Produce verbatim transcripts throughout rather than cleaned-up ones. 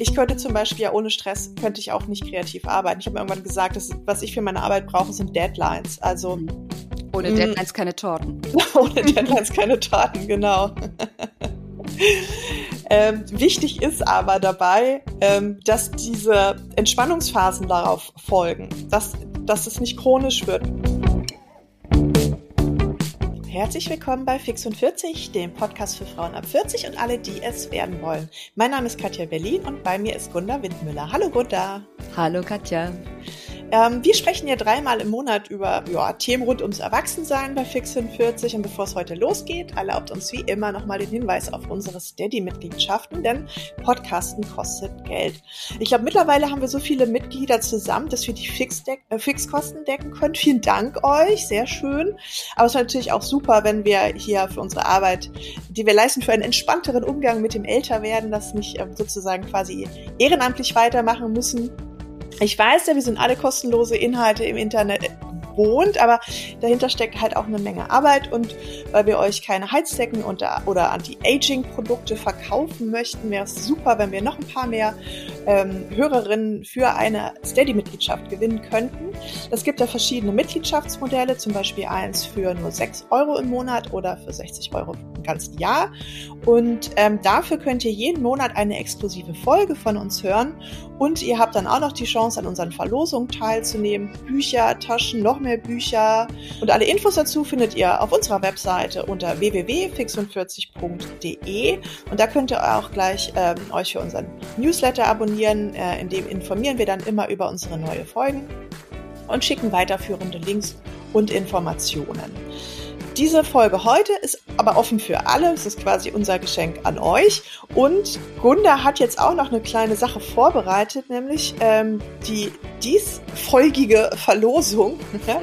Ich könnte zum Beispiel ja ohne Stress, könnte ich auch nicht kreativ arbeiten. Ich habe mir irgendwann gesagt, dass, was ich für meine Arbeit brauche, sind Deadlines. Also ohne mh, Deadlines keine Torten. Ohne Deadlines keine Torten, genau. ähm, wichtig ist aber dabei, ähm, dass diese Entspannungsphasen darauf folgen, dass, dass es nicht chronisch wird. Herzlich willkommen bei Fix und vierzig, dem Podcast für Frauen ab vierzig und alle, die es werden wollen. Mein Name ist Katja Berlin und bei mir ist Gunda Windmüller. Hallo Gunda. Hallo Katja. Ähm, wir sprechen hier dreimal im Monat über ja, Themen rund ums Erwachsensein bei Fix und vierzig. Und bevor es heute losgeht, erlaubt uns wie immer nochmal den Hinweis auf unsere Steady-Mitgliedschaften, denn Podcasten kostet Geld. Ich glaube, mittlerweile haben wir so viele Mitglieder zusammen, dass wir die Fixdeck- äh, Fixkosten decken können. Vielen Dank euch, sehr schön. Aber es ist natürlich auch super, wenn wir hier für unsere Arbeit, die wir leisten, für einen entspannteren Umgang mit dem Älterwerden, das nicht äh, sozusagen quasi ehrenamtlich weitermachen müssen. Ich weiß ja, wir sind alle kostenlose Inhalte im Internet gewohnt, aber dahinter steckt halt auch eine Menge Arbeit und weil wir euch keine Heizdecken oder, oder Anti-Aging-Produkte verkaufen möchten, wäre es super, wenn wir noch ein paar mehr ähm, Hörerinnen für eine Steady-Mitgliedschaft gewinnen könnten. Es gibt ja verschiedene Mitgliedschaftsmodelle, zum Beispiel eins für nur sechs Euro im Monat oder für sechzig Euro im ganzen Jahr. Und ähm, dafür könnt ihr jeden Monat eine exklusive Folge von uns hören und ihr habt dann auch noch die Chance, an unseren Verlosungen teilzunehmen. Bücher, Taschen, noch mehr Bücher und alle Infos dazu findet ihr auf unserer Webseite unter w w w punkt fix und vierzig punkt d e und da könnt ihr auch gleich ähm, euch für unseren Newsletter abonnieren, äh, in dem informieren wir dann immer über unsere neue Folgen und schicken weiterführende Links und Informationen. Diese Folge heute ist aber offen für alle. Es ist quasi unser Geschenk an euch. Und Gunda hat jetzt auch noch eine kleine Sache vorbereitet, nämlich ähm, die diesfolgige Verlosung.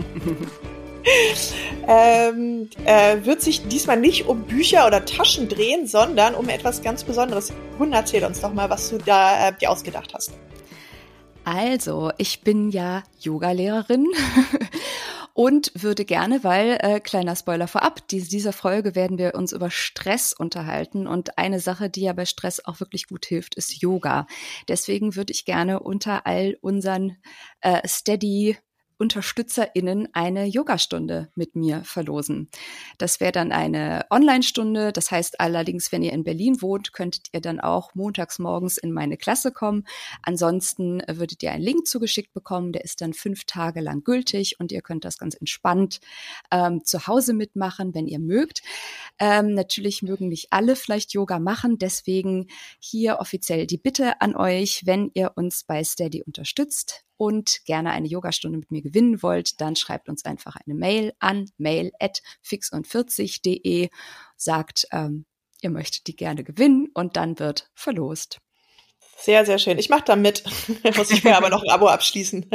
ähm, äh, wird sich diesmal nicht um Bücher oder Taschen drehen, sondern um etwas ganz Besonderes. Gunda, erzähl uns doch mal, was du da äh, dir ausgedacht hast. Also, ich bin ja Yogalehrerin. Und würde gerne, weil, äh, kleiner Spoiler vorab, diese, dieser Folge werden wir uns über Stress unterhalten. Und eine Sache, die ja bei Stress auch wirklich gut hilft, ist Yoga. Deswegen würde ich gerne unter all unseren äh, Steady UnterstützerInnen eine Yogastunde mit mir verlosen. Das wäre dann eine Online-Stunde. Das heißt allerdings, wenn ihr in Berlin wohnt, könntet ihr dann auch montags morgens in meine Klasse kommen. Ansonsten würdet ihr einen Link zugeschickt bekommen. Der ist dann fünf Tage lang gültig und ihr könnt das ganz entspannt ähm, zu Hause mitmachen, wenn ihr mögt. Ähm, natürlich mögen nicht alle vielleicht Yoga machen. Deswegen hier offiziell die Bitte an euch, wenn ihr uns bei Steady unterstützt und gerne eine Yogastunde mit mir gewinnen wollt, dann schreibt uns einfach eine Mail an mail at fix und vierzig punkt d e, sagt, ähm, ihr möchtet die gerne gewinnen und dann wird verlost. Sehr, sehr schön. Ich mache da mit. Muss ich mir aber noch ein Abo abschließen.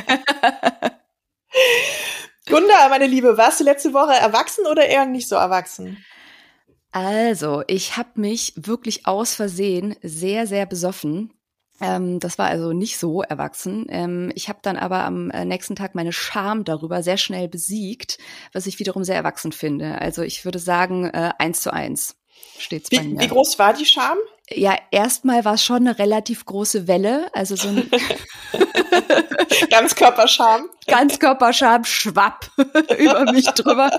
Gunda, meine Liebe, warst du letzte Woche erwachsen oder eher nicht so erwachsen? Also, ich habe mich wirklich aus Versehen sehr, sehr besoffen. Ähm, das war also nicht so erwachsen. Ähm, ich habe dann aber am äh, nächsten Tag meine Scham darüber sehr schnell besiegt, was ich wiederum sehr erwachsen finde. Also ich würde sagen, äh, eins zu eins steht's bei mir. Wie groß war die Scham? Ja, erstmal war es schon eine relativ große Welle, also so ein Ganzkörperscham. Ganzkörperscham, schwapp über mich drüber.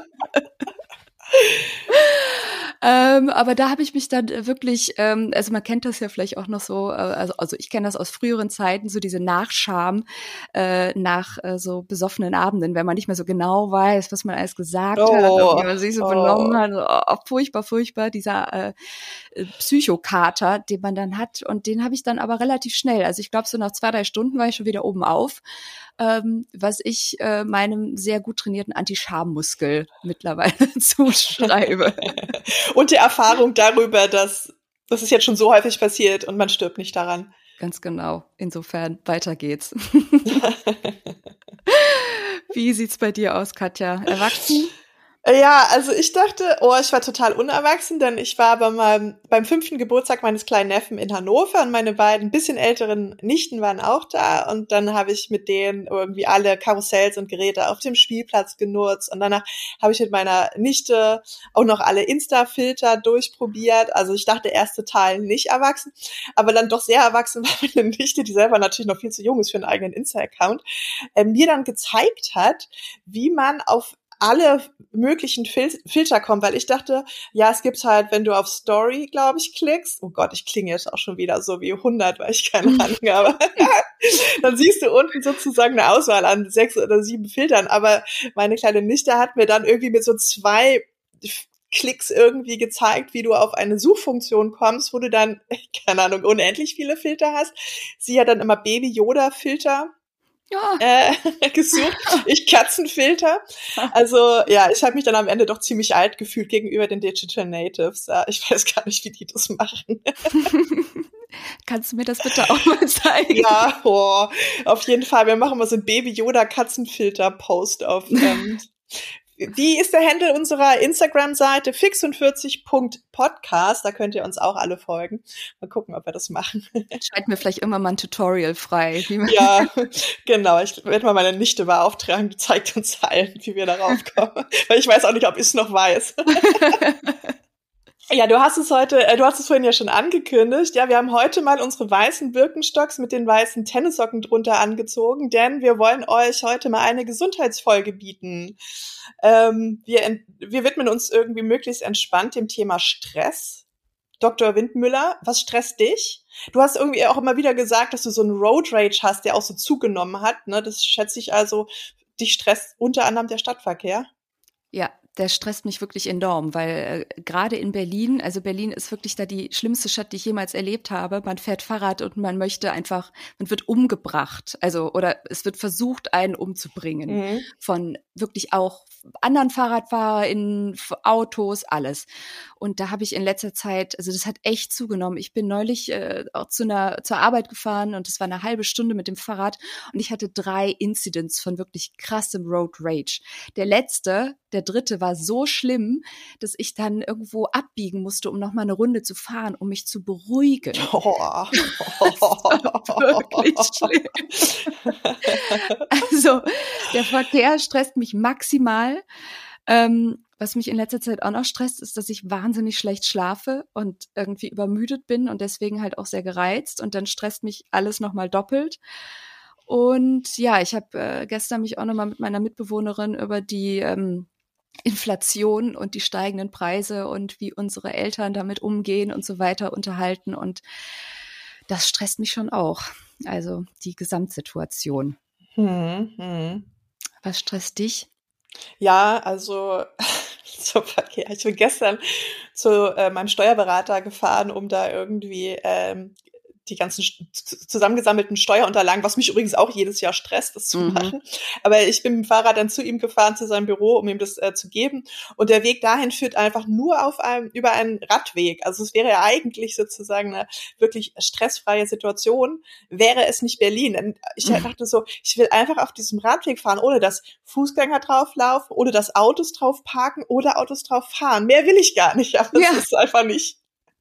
Ähm, aber da habe ich mich dann wirklich, ähm, also man kennt das ja vielleicht auch noch so, äh, also, also ich kenne das aus früheren Zeiten, so diese Nachscham äh, nach äh, so besoffenen Abenden, wenn man nicht mehr so genau weiß, was man alles gesagt oh, hat, und wie man sich so oh. benommen hat. Oh, furchtbar, furchtbar, dieser äh, Psychokater, den man dann hat. Und den habe ich dann aber relativ schnell. Also ich glaube, so nach zwei, drei Stunden war ich schon wieder oben auf, ähm, was ich äh, meinem sehr gut trainierten Anti-Scham-Muskel mittlerweile zuschreibe. Und die Erfahrung darüber, dass das ist jetzt schon so häufig passiert und man stirbt nicht daran. Ganz genau. Insofern, weiter geht's. Wie sieht's bei dir aus, Katja? Erwachsen? Ja, also ich dachte, oh, ich war total unerwachsen, denn ich war bei meinem, beim fünften Geburtstag meines kleinen Neffen in Hannover und meine beiden bisschen älteren Nichten waren auch da und dann habe ich mit denen irgendwie alle Karussells und Geräte auf dem Spielplatz genutzt und danach habe ich mit meiner Nichte auch noch alle Insta-Filter durchprobiert. Also ich dachte, erste Teil nicht erwachsen, aber dann doch sehr erwachsen war meine Nichte, die selber natürlich noch viel zu jung ist für einen eigenen Insta-Account, äh, mir dann gezeigt hat, wie man auf alle möglichen Fil- Filter kommen, weil ich dachte, ja, es gibt halt, wenn du auf Story, glaube ich, klickst, oh Gott, ich klinge jetzt auch schon wieder so wie hundert, weil ich keine Ahnung habe, dann siehst du unten sozusagen eine Auswahl an sechs oder sieben Filtern, aber meine kleine Nichte hat mir dann irgendwie mit so zwei Klicks irgendwie gezeigt, wie du auf eine Suchfunktion kommst, wo du dann, keine Ahnung, unendlich viele Filter hast. Sie hat dann immer Baby-Yoda-Filter Ja. Äh, gesucht. Ich Katzenfilter. Also ja, ich habe mich dann am Ende doch ziemlich alt gefühlt gegenüber den Digital Natives. Ja, ich weiß gar nicht, wie die das machen. Kannst du mir das bitte auch mal zeigen? Ja, oh, auf jeden Fall. Wir machen mal so ein Baby-Yoda-Katzenfilter-Post auf ähm, wie ist der Handle unserer Instagram-Seite? fixundvierzig Punkt podcast. Da könnt ihr uns auch alle folgen. Mal gucken, ob wir das machen. Schalten wir vielleicht immer mal ein Tutorial frei. Wie man Ja, genau. Ich werde mal meine Nichte beauftragen. Die zeigt uns allen, wie wir darauf kommen. Weil ich weiß auch nicht, ob ich es noch weiß. Ja, du hast es heute, äh, du hast es vorhin ja schon angekündigt. Ja, wir haben heute mal unsere weißen Birkenstocks mit den weißen Tennissocken drunter angezogen, denn wir wollen euch heute mal eine Gesundheitsfolge bieten. Ähm, wir, ent- wir widmen uns irgendwie möglichst entspannt dem Thema Stress. Doktor Windmüller, was stresst dich? Du hast irgendwie auch immer wieder gesagt, dass du so einen Road Rage hast, der auch so zugenommen hat. Ne? Das schätze ich also, dich stresst unter anderem der Stadtverkehr. Ja, der stresst mich wirklich enorm, weil äh, gerade in Berlin, also Berlin ist wirklich da die schlimmste Stadt, die ich jemals erlebt habe. Man fährt Fahrrad und man möchte einfach, man wird umgebracht, also oder es wird versucht, einen umzubringen Mhm. von wirklich auch anderen FahrradfahrerInnen, Autos, alles. Und da habe ich in letzter Zeit, also das hat echt zugenommen. Ich bin neulich äh, auch zu einer zur Arbeit gefahren und es war eine halbe Stunde mit dem Fahrrad und ich hatte drei Incidents von wirklich krassem Road Rage. Der letzte, der dritte war so schlimm, dass ich dann irgendwo abbiegen musste, um noch mal eine Runde zu fahren, um mich zu beruhigen. Oh. Das war wirklich schlimm. Also der Verkehr stresst mich maximal. Ähm, was mich in letzter Zeit auch noch stresst, ist, dass ich wahnsinnig schlecht schlafe und irgendwie übermüdet bin und deswegen halt auch sehr gereizt. Und dann stresst mich alles noch mal doppelt. Und ja, ich habe äh, gestern mich auch noch mal mit meiner Mitbewohnerin über die ähm, Inflation und die steigenden Preise und wie unsere Eltern damit umgehen und so weiter unterhalten. Und das stresst mich schon auch. Also die Gesamtsituation. Hm, hm. Was stresst dich? Ja, also zum Verkehr. Ich bin gestern zu äh, meinem Steuerberater gefahren, um da irgendwie ähm, die ganzen st- zusammengesammelten Steuerunterlagen, was mich übrigens auch jedes Jahr stresst, das zu Mhm. machen. Aber ich bin mit dem Fahrrad dann zu ihm gefahren, zu seinem Büro, um ihm das äh, zu geben. Und der Weg dahin führt einfach nur auf einem, über einen Radweg. Also es wäre ja eigentlich sozusagen eine wirklich stressfreie Situation, wäre es nicht Berlin. Denn ich Mhm. dachte so, ich will einfach auf diesem Radweg fahren, ohne dass Fußgänger drauflaufen, ohne dass Autos drauf parken oder Autos drauf fahren. Mehr will ich gar nicht. Aber Ja. das ist einfach nicht.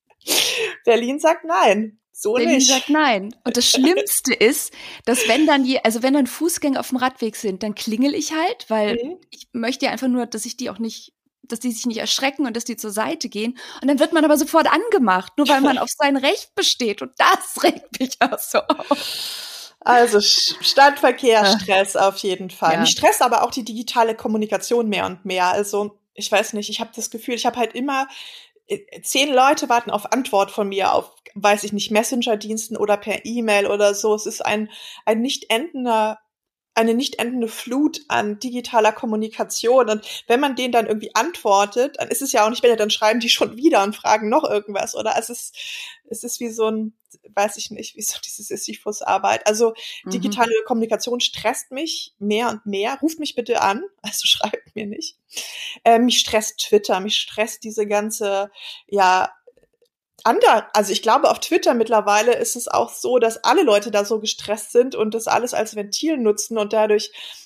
Berlin sagt nein. So Berlin nicht. sagt nein. Und das Schlimmste ist, dass wenn dann je, also wenn dann Fußgänger auf dem Radweg sind, dann klingel ich halt, weil Mhm. ich möchte ja einfach nur, dass ich die auch nicht, dass die sich nicht erschrecken und dass die zur Seite gehen. Und dann wird man aber sofort angemacht, nur weil man auf sein Recht besteht. Und das regt mich auch so auf. Also Sch- Stadtverkehr, Ah. Stress auf jeden Fall. Ja. Mich stresst aber auch die digitale Kommunikation mehr und mehr. Also ich weiß nicht, ich habe das Gefühl, ich habe halt immer äh, zehn Leute warten auf Antwort von mir auf, weiß ich nicht, Messenger-Diensten oder per E-Mail oder so. Es ist ein ein nicht endender eine nicht endende Flut an digitaler Kommunikation. Und wenn man denen dann irgendwie antwortet, dann ist es ja auch nicht besser, dann schreiben die schon wieder und fragen noch irgendwas. Oder es ist, es ist wie so ein, weiß ich nicht, wie so diese Sisyphus-Arbeit. Also Mhm. digitale Kommunikation stresst mich mehr und mehr. Ruft mich bitte an, also schreibt mir nicht. Äh, mich stresst Twitter, mich stresst diese ganze, ja, Ander, also ich glaube, auf Twitter mittlerweile ist es auch so, dass alle Leute da so gestresst sind und das alles als Ventil nutzen und dadurch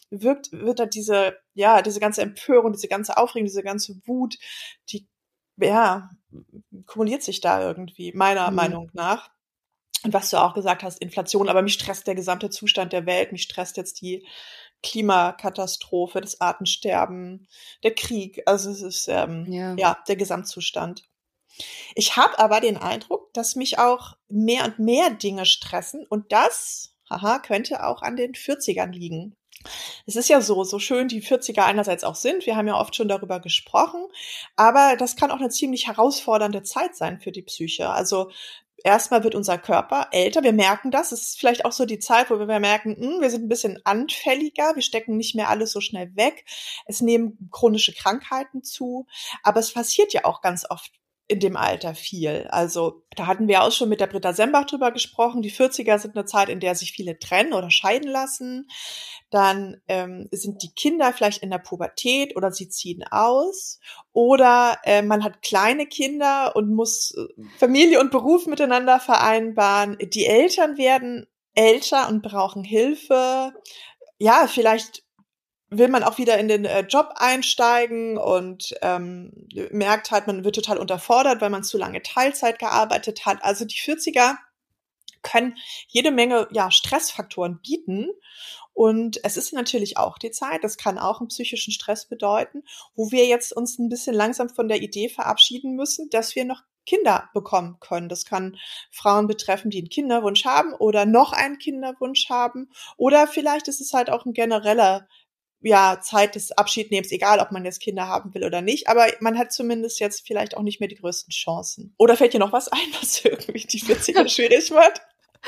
wirkt, wird da diese, ja, diese ganze Empörung, diese ganze Aufregung, diese ganze Wut, die, ja, kumuliert sich da irgendwie, meiner mhm. Meinung nach. Und was du auch gesagt hast, Inflation, aber mich stresst der gesamte Zustand der Welt, mich stresst jetzt die Klimakatastrophe, das Artensterben, der Krieg, also es ist ähm, ja. ja der Gesamtzustand. Ich habe aber den Eindruck, dass mich auch mehr und mehr Dinge stressen und das, haha, könnte auch an den vierzigern liegen. Es ist ja so, so schön die vierziger einerseits auch sind, wir haben ja oft schon darüber gesprochen, aber das kann auch eine ziemlich herausfordernde Zeit sein für die Psyche. Also erstmal wird unser Körper älter, wir merken das, es ist vielleicht auch so die Zeit, wo wir merken, mh, wir sind ein bisschen anfälliger, wir stecken nicht mehr alles so schnell weg, es nehmen chronische Krankheiten zu, aber es passiert ja auch ganz oft in dem Alter viel. Also da hatten wir auch schon mit der Britta Sembach drüber gesprochen. Die vierziger sind eine Zeit, in der sich viele trennen oder scheiden lassen. Dann ähm, sind die Kinder vielleicht in der Pubertät oder sie ziehen aus. Oder äh, man hat kleine Kinder und muss Familie und Beruf miteinander vereinbaren. Die Eltern werden älter und brauchen Hilfe. Ja, vielleicht will man auch wieder in den äh, Job einsteigen und ähm, merkt halt, man wird total unterfordert, weil man zu lange Teilzeit gearbeitet hat. Also die vierziger können jede Menge ja Stressfaktoren bieten. Und es ist natürlich auch die Zeit, das kann auch einen psychischen Stress bedeuten, wo wir jetzt uns ein bisschen langsam von der Idee verabschieden müssen, dass wir noch Kinder bekommen können. Das kann Frauen betreffen, die einen Kinderwunsch haben oder noch einen Kinderwunsch haben. Oder vielleicht ist es halt auch ein genereller ja, Zeit des Abschiednehmens, egal ob man jetzt Kinder haben will oder nicht, aber man hat zumindest jetzt vielleicht auch nicht mehr die größten Chancen. Oder fällt dir noch was ein, was irgendwie die vierziger schwierig macht?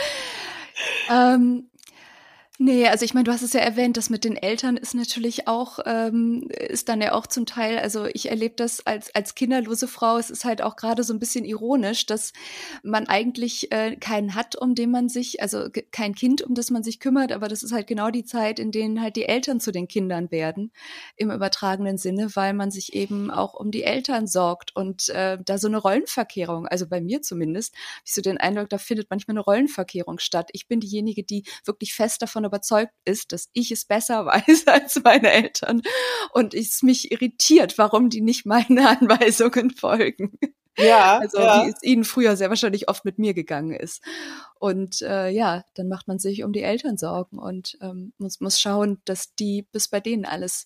Ähm, nee, also ich meine, du hast es ja erwähnt, das mit den Eltern ist natürlich auch, ähm, ist dann ja auch zum Teil, also ich erlebe das als als kinderlose Frau, es ist halt auch gerade so ein bisschen ironisch, dass man eigentlich äh, keinen hat, um den man sich, also g- kein Kind, um das man sich kümmert, aber das ist halt genau die Zeit, in denen halt die Eltern zu den Kindern werden, im übertragenen Sinne, weil man sich eben auch um die Eltern sorgt und äh, da so eine Rollenverkehrung, also bei mir zumindest, habe ich so den Eindruck, da findet manchmal eine Rollenverkehrung statt. Ich bin diejenige, die wirklich fest davon überzeugt ist, dass ich es besser weiß als meine Eltern und es mich irritiert, warum die nicht meinen Anweisungen folgen. Ja, also ja. wie es ihnen früher sehr wahrscheinlich oft mit mir gegangen ist. Und äh, ja, dann macht man sich um die Eltern Sorgen und ähm, muss, muss schauen, dass die bis bei denen alles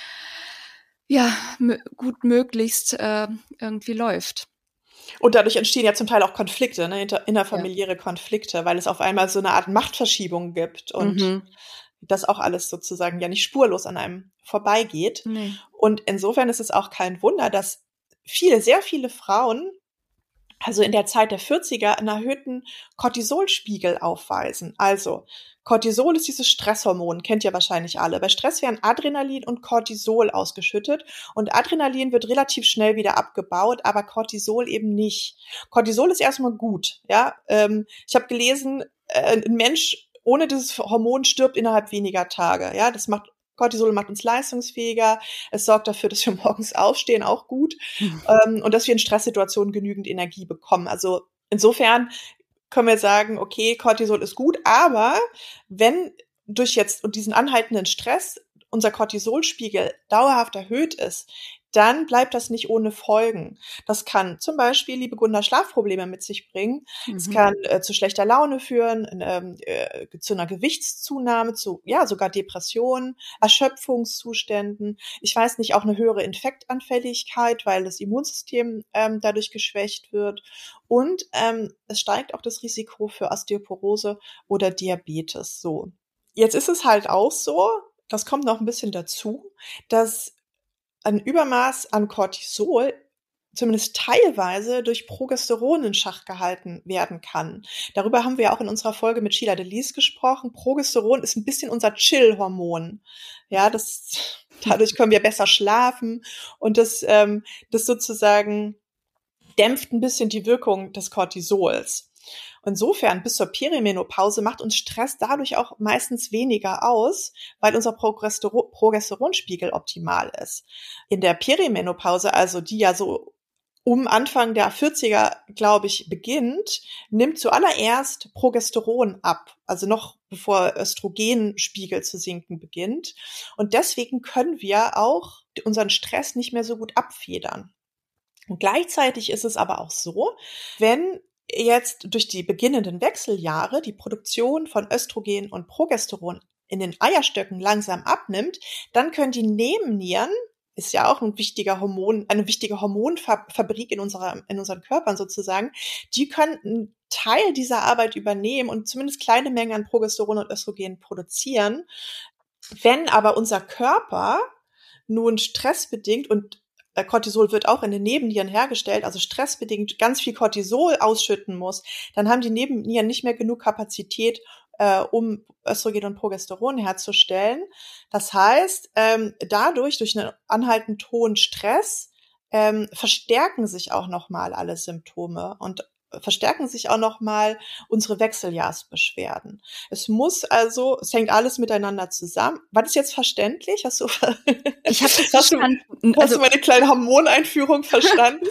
ja m- gut möglichst äh, irgendwie läuft. Und dadurch entstehen ja zum Teil auch Konflikte, ne, inter- innerfamiliäre Ja. Konflikte, weil es auf einmal so eine Art Machtverschiebung gibt und Mhm. das auch alles sozusagen ja nicht spurlos an einem vorbeigeht. Nee. Und insofern ist es auch kein Wunder, dass viele, sehr viele Frauen, also in der Zeit der vierziger, einen erhöhten Cortisolspiegel aufweisen. Also Cortisol ist dieses Stresshormon, kennt ihr wahrscheinlich alle. Bei Stress werden Adrenalin und Cortisol ausgeschüttet und Adrenalin wird relativ schnell wieder abgebaut, aber Cortisol eben nicht. Cortisol ist erstmal gut, ja. Ähm, ich habe gelesen, äh, ein Mensch ohne dieses Hormon stirbt innerhalb weniger Tage, ja. Das macht Cortisol macht uns leistungsfähiger. Es sorgt dafür, dass wir morgens aufstehen, auch gut, Hm. ähm, und dass wir in Stresssituationen genügend Energie bekommen. Also insofern können wir sagen, okay, Cortisol ist gut, aber wenn durch jetzt und diesen anhaltenden Stress unser Cortisolspiegel dauerhaft erhöht ist, dann bleibt das nicht ohne Folgen. Das kann zum Beispiel, liebe Gunda, Schlafprobleme mit sich bringen. Mhm. Es kann äh, zu schlechter Laune führen, ähm, äh, zu einer Gewichtszunahme, zu ja sogar Depressionen, Erschöpfungszuständen. Ich weiß nicht, auch eine höhere Infektanfälligkeit, weil das Immunsystem ähm, dadurch geschwächt wird. Und ähm, es steigt auch das Risiko für Osteoporose oder Diabetes. So, jetzt ist es halt auch so, das kommt noch ein bisschen dazu, dass ein Übermaß an Cortisol zumindest teilweise durch Progesteron in Schach gehalten werden kann. Darüber haben wir ja auch in unserer Folge mit Sheila Delis gesprochen. Progesteron ist ein bisschen unser Chill-Hormon. Ja, das, dadurch können wir besser schlafen und das, ähm, das sozusagen dämpft ein bisschen die Wirkung des Cortisols. Insofern, bis zur Perimenopause macht uns Stress dadurch auch meistens weniger aus, weil unser Progesteron- Progesteronspiegel optimal ist. In der Perimenopause, also die ja so um Anfang der vierziger, glaube ich, beginnt, nimmt zuallererst Progesteron ab, also noch bevor Östrogenspiegel zu sinken beginnt. Und deswegen können wir auch unseren Stress nicht mehr so gut abfedern. Und gleichzeitig ist es aber auch so, wenn jetzt durch die beginnenden Wechseljahre die Produktion von Östrogen und Progesteron in den Eierstöcken langsam abnimmt, dann können die Nebennieren, ist ja auch ein wichtiger Hormon, eine wichtige Hormonfabrik in unserer, in unseren Körpern sozusagen, die können einen Teil dieser Arbeit übernehmen und zumindest kleine Mengen an Progesteron und Östrogen produzieren. Wenn aber unser Körper nun stressbedingt, und Cortisol wird auch in den Nebennieren hergestellt, also stressbedingt ganz viel Cortisol ausschütten muss, dann haben die Nebennieren nicht mehr genug Kapazität, äh, um Östrogen und Progesteron herzustellen. Das heißt, ähm, dadurch, durch einen anhaltend hohen Stress, ähm, verstärken sich auch nochmal alle Symptome und verstärken sich auch nochmal unsere Wechseljahrsbeschwerden. Es muss also, es hängt alles miteinander zusammen. War das jetzt verständlich? Hast du, ich habe das verstanden. Hast, du, hast also, du meine kleine Hormoneinführung verstanden?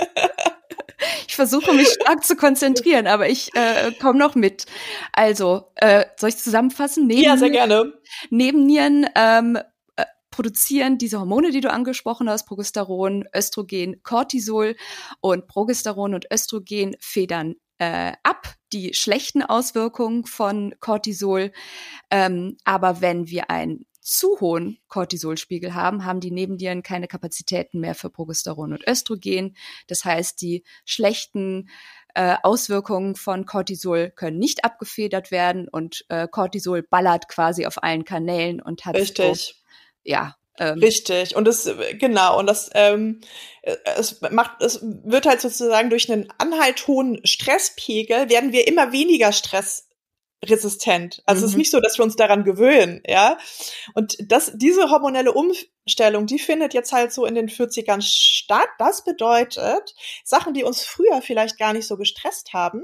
Ich versuche mich stark zu konzentrieren, aber ich äh, komme noch mit. Also, äh, soll ich zusammenfassen? Neben, ja, sehr gerne. Nebennieren ähm, äh, produzieren diese Hormone, die du angesprochen hast, Progesteron, Östrogen, Cortisol, und Progesteron und Östrogen federn äh, ab die schlechten Auswirkungen von Cortisol. Ähm, aber wenn wir ein zu hohen Cortisolspiegel haben, haben die Nebennieren keine Kapazitäten mehr für Progesteron und Östrogen. Das heißt, die schlechten äh, Auswirkungen von Cortisol können nicht abgefedert werden und äh, Cortisol ballert quasi auf allen Kanälen und hat Richtig. So, ja, ähm, richtig. Und das, genau, und das, ähm, es macht, es wird halt sozusagen durch einen anhaltend hohen Stresspegel werden wir immer weniger Stress resistent. Also mhm. Es ist nicht so, dass wir uns daran gewöhnen, ja. Und das, diese hormonelle Umstellung, die findet jetzt halt so in den vierzigern statt. Das bedeutet, Sachen, die uns früher vielleicht gar nicht so gestresst haben,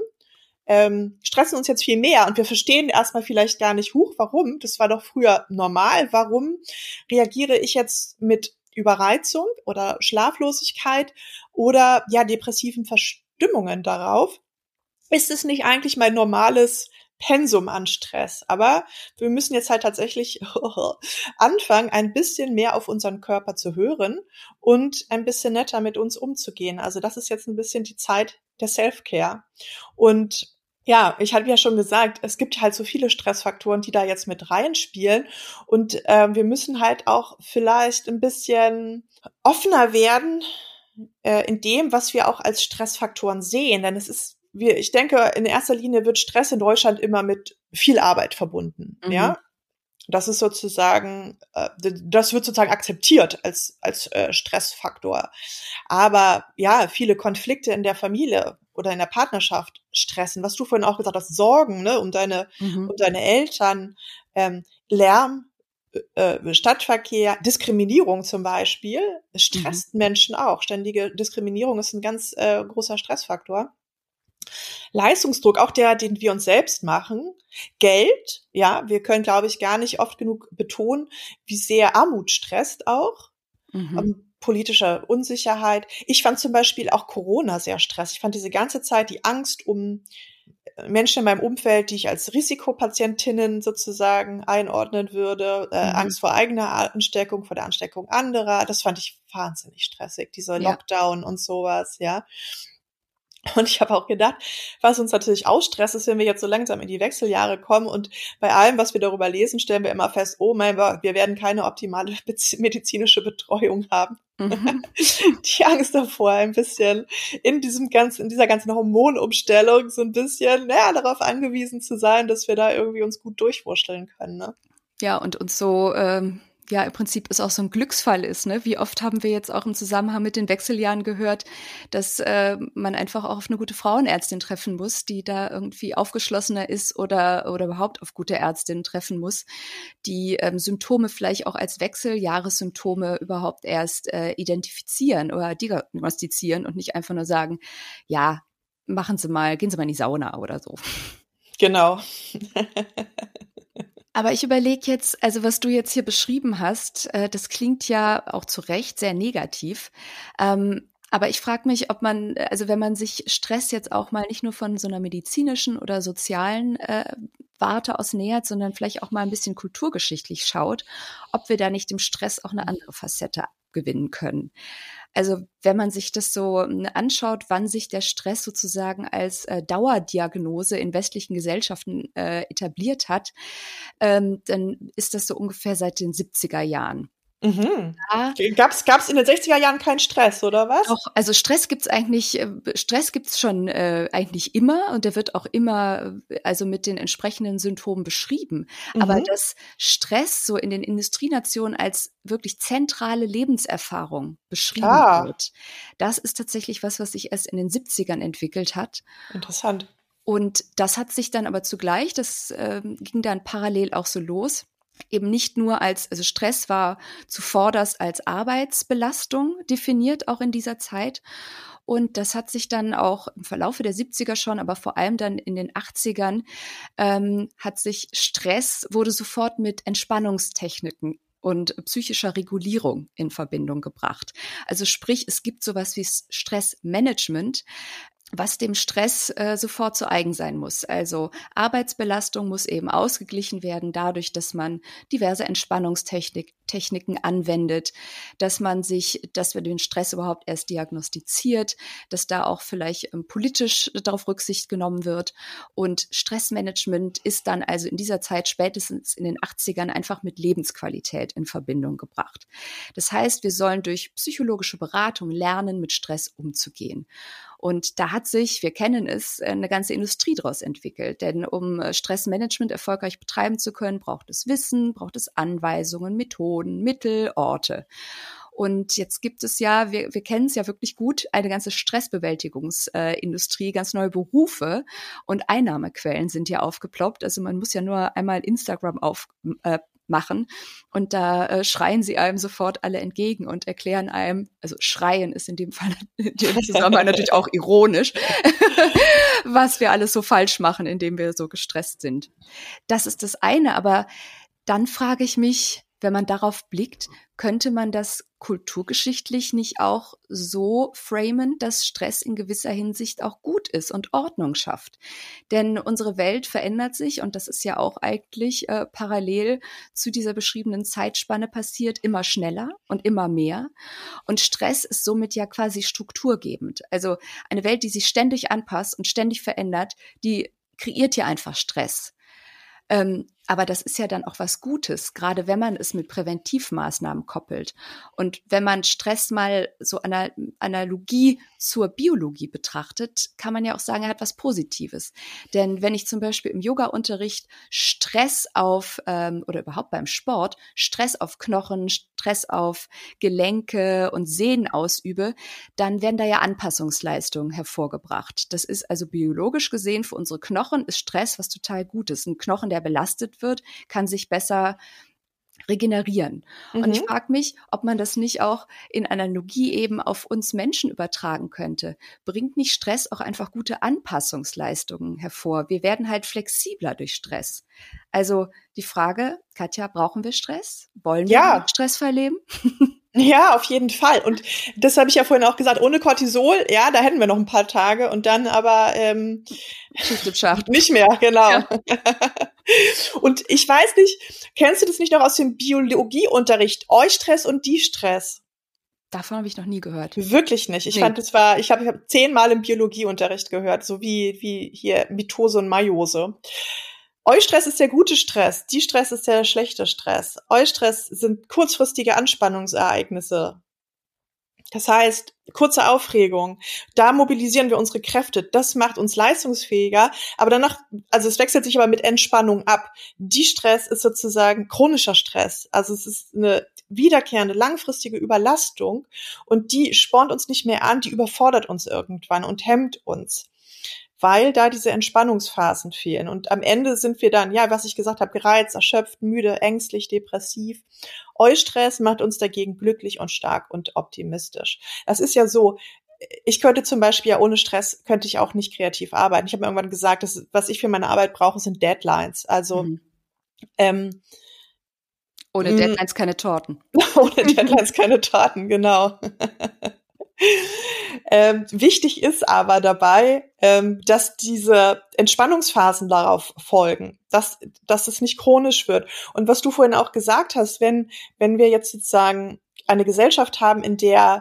ähm, stressen uns jetzt viel mehr und wir verstehen erstmal vielleicht gar nicht, huch, warum? Das war doch früher normal. Warum reagiere ich jetzt mit Überreizung oder Schlaflosigkeit oder ja depressiven Verstimmungen darauf? Ist es nicht eigentlich mein normales Pensum an Stress? Aber wir müssen jetzt halt tatsächlich anfangen, ein bisschen mehr auf unseren Körper zu hören und ein bisschen netter mit uns umzugehen. Also das ist jetzt ein bisschen die Zeit der Self-Care. Und ja, ich hatte ja schon gesagt, es gibt halt so viele Stressfaktoren, die da jetzt mit reinspielen. Und äh, wir müssen halt auch vielleicht ein bisschen offener werden äh, in dem, was wir auch als Stressfaktoren sehen. Denn es ist, wir, ich denke, in erster Linie wird Stress in Deutschland immer mit viel Arbeit verbunden. Mhm. Ja, das ist sozusagen, äh, das wird sozusagen akzeptiert als als äh, Stressfaktor. Aber ja, viele Konflikte in der Familie oder in der Partnerschaft stressen. Was du vorhin auch gesagt hast, Sorgen, ne, um deine mhm. um deine Eltern, ähm, Lärm, äh, Stadtverkehr, Diskriminierung zum Beispiel, es stresst mhm. Menschen auch. Ständige Diskriminierung ist ein ganz äh, großer Stressfaktor. Leistungsdruck, auch der, den wir uns selbst machen. Geld, ja, wir können, glaube ich, gar nicht oft genug betonen, wie sehr Armut stresst auch. Mhm. Um, politische Unsicherheit. Ich fand zum Beispiel auch Corona sehr stressig. Ich fand diese ganze Zeit die Angst um Menschen in meinem Umfeld, die ich als Risikopatientinnen sozusagen einordnen würde, äh, mhm. Angst vor eigener Ansteckung, vor der Ansteckung anderer. Das fand ich wahnsinnig stressig, dieser ja. Lockdown und sowas, ja. Und ich habe auch gedacht, was uns natürlich ausstresst, ist, wenn wir jetzt so langsam in die Wechseljahre kommen und bei allem, was wir darüber lesen, stellen wir immer fest, oh mein Gott, wir werden keine optimale medizinische Betreuung haben. Mhm. Die Angst davor, ein bisschen in diesem ganzen, in dieser ganzen Hormonumstellung so ein bisschen, naja, darauf angewiesen zu sein, dass wir da irgendwie uns gut durchwurschteln können, ne? Ja, und uns so, ähm ja, im Prinzip ist auch so ein Glücksfall ist, ne? Wie oft haben wir jetzt auch im Zusammenhang mit den Wechseljahren gehört, dass äh, man einfach auch auf eine gute Frauenärztin treffen muss, die da irgendwie aufgeschlossener ist oder oder überhaupt auf gute Ärztinnen treffen muss, die ähm, Symptome vielleicht auch als Wechseljahressymptome überhaupt erst äh, identifizieren oder diagnostizieren und nicht einfach nur sagen, ja, machen Sie mal, gehen Sie mal in die Sauna oder so. Genau. Aber ich überlege jetzt, also was du jetzt hier beschrieben hast, äh, das klingt ja auch zu Recht sehr negativ. Ähm, Aber ich frage mich, ob man, also wenn man sich Stress jetzt auch mal nicht nur von so einer medizinischen oder sozialen äh, Warte aus nähert, sondern vielleicht auch mal ein bisschen kulturgeschichtlich schaut, ob wir da nicht dem Stress auch eine andere Facette abgewinnen können. Also wenn man sich das so anschaut, wann sich der Stress sozusagen als äh, Dauerdiagnose in westlichen Gesellschaften äh, etabliert hat, ähm, dann ist das so ungefähr seit den siebziger Jahren. Mhm. Da Gab's, gab's in den sechziger Jahren keinen Stress, oder was? Doch, also Stress gibt's eigentlich, äh, Stress gibt's schon äh, eigentlich immer und der wird auch immer äh, also mit den entsprechenden Symptomen beschrieben. Mhm. Aber dass Stress so in den Industrienationen als wirklich zentrale Lebenserfahrung beschrieben Ah. wird, das ist tatsächlich was, was sich erst in den siebzigern entwickelt hat. Interessant. Und das hat sich dann aber zugleich, das äh, ging dann parallel auch so los, eben nicht nur als, also Stress war zuvorderst als Arbeitsbelastung definiert, auch in dieser Zeit. Und das hat sich dann auch im Verlaufe der siebziger schon, aber vor allem dann in den achtzigern, ähm, hat sich Stress, wurde sofort mit Entspannungstechniken und psychischer Regulierung in Verbindung gebracht. Also sprich, es gibt sowas wie Stressmanagement, was dem Stress äh, sofort zu eigen sein muss. Also Arbeitsbelastung muss eben ausgeglichen werden dadurch, dass man diverse Entspannungstechniken Techniken anwendet, dass man sich, dass wir den Stress überhaupt erst diagnostiziert, dass da auch vielleicht ähm, politisch darauf Rücksicht genommen wird. Und Stressmanagement ist dann also in dieser Zeit spätestens in den achtzigern einfach mit Lebensqualität in Verbindung gebracht. Das heißt, wir sollen durch psychologische Beratung lernen, mit Stress umzugehen. Und da hat sich, wir kennen es, eine ganze Industrie daraus entwickelt. Denn um Stressmanagement erfolgreich betreiben zu können, braucht es Wissen, braucht es Anweisungen, Methoden, Mittel, Orte. Und jetzt gibt es ja, wir, wir kennen es ja wirklich gut, eine ganze Stressbewältigungsindustrie, äh, ganz neue Berufe und Einnahmequellen sind ja aufgeploppt. Also man muss ja nur einmal Instagram auf äh, machen und da äh, schreien sie einem sofort alle entgegen und erklären einem, also schreien ist in dem Fall in dem Zusammenhang natürlich auch ironisch, was wir alles so falsch machen, indem wir so gestresst sind. Das ist das eine, aber dann frage ich mich, wenn man darauf blickt, könnte man das kulturgeschichtlich nicht auch so framen, dass Stress in gewisser Hinsicht auch gut ist und Ordnung schafft? Denn unsere Welt verändert sich und das ist ja auch eigentlich äh, parallel zu dieser beschriebenen Zeitspanne passiert, immer schneller und immer mehr. Und Stress ist somit ja quasi strukturgebend. Also eine Welt, die sich ständig anpasst und ständig verändert, die kreiert ja einfach Stress. Ähm, aber das ist ja dann auch was Gutes, gerade wenn man es mit Präventivmaßnahmen koppelt. Und wenn man Stress mal so einer Analogie zur Biologie betrachtet, kann man ja auch sagen, er hat was Positives. Denn wenn ich zum Beispiel im Yoga-Unterricht Stress auf, ähm, oder überhaupt beim Sport, Stress auf Knochen, Stress auf Gelenke und Sehnen ausübe, dann werden da ja Anpassungsleistungen hervorgebracht. Das ist also biologisch gesehen für unsere Knochen ist Stress was total Gutes. Ein Knochen, der belastet wird, kann sich besser regenerieren. Mhm. Und ich frage mich, ob man das nicht auch in Analogie eben auf uns Menschen übertragen könnte. Bringt nicht Stress auch einfach gute Anpassungsleistungen hervor? Wir werden halt flexibler durch Stress. Also die Frage, Katja, brauchen wir Stress? Wollen wir ja. stressfrei leben? Ja, auf jeden Fall. Und das habe ich ja vorhin auch gesagt, ohne Cortisol, ja, da hätten wir noch ein paar Tage und dann aber ähm, Schicht im Schacht. Nicht mehr, genau. Ja. Und ich weiß nicht, kennst du das nicht noch aus dem Biologieunterricht? Eustress und Distress? Davon habe ich noch nie gehört. Wirklich nicht. Ich nee. fand, das war, ich habe ich hab zehnmal im Biologieunterricht gehört, so wie wie hier Mitose und Meiose. Eustress ist der gute Stress, Distress ist der schlechte Stress. Eustress sind kurzfristige Anspannungsereignisse. Das heißt, kurze Aufregung, da mobilisieren wir unsere Kräfte, das macht uns leistungsfähiger, aber danach, also es wechselt sich aber mit Entspannung ab. Distress ist sozusagen chronischer Stress, also es ist eine wiederkehrende, langfristige Überlastung und die spornt uns nicht mehr an, die überfordert uns irgendwann und hemmt uns, weil da diese Entspannungsphasen fehlen. Und am Ende sind wir dann, ja, was ich gesagt habe, gereizt, erschöpft, müde, ängstlich, depressiv. Eustress macht uns dagegen glücklich und stark und optimistisch. Das ist ja so, ich könnte zum Beispiel ja ohne Stress, könnte ich auch nicht kreativ arbeiten. Ich habe mir irgendwann gesagt, dass, was ich für meine Arbeit brauche, sind Deadlines. Also mhm. ähm, ohne Deadlines keine Torten. Ohne Deadlines keine Torten, genau. Ähm, wichtig ist aber dabei, ähm, dass diese Entspannungsphasen darauf folgen, dass, dass es nicht chronisch wird. Und was du vorhin auch gesagt hast, wenn, wenn wir jetzt sozusagen eine Gesellschaft haben, in der